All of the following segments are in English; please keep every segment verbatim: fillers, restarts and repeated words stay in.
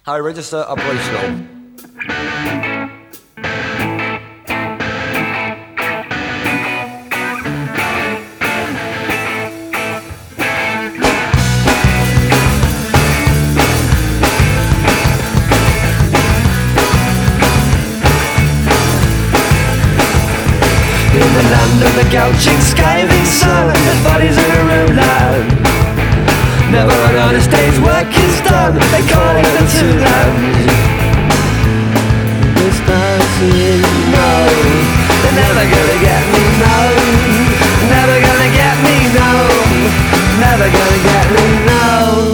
High register operational. In the land of the gouging, skiving sun, there's bodies in a room now. Never an honest day's work is done, they call it the two land. This dancing, no, they're never gonna get me, no. Never gonna get me, no. Never gonna get me, no.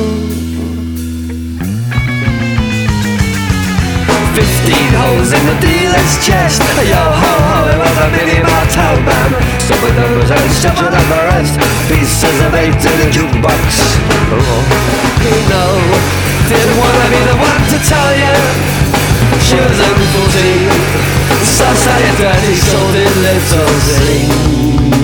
Fifteen holes in the dealer's chest. Yo ho ho, it was a mini Martel band. Some of them was and shuffled up the rest. Pieces of eight in the jukebox. Oh, no, didn't wanna be the one to tell you. She was only fourteen. Society dirty, sold in little things.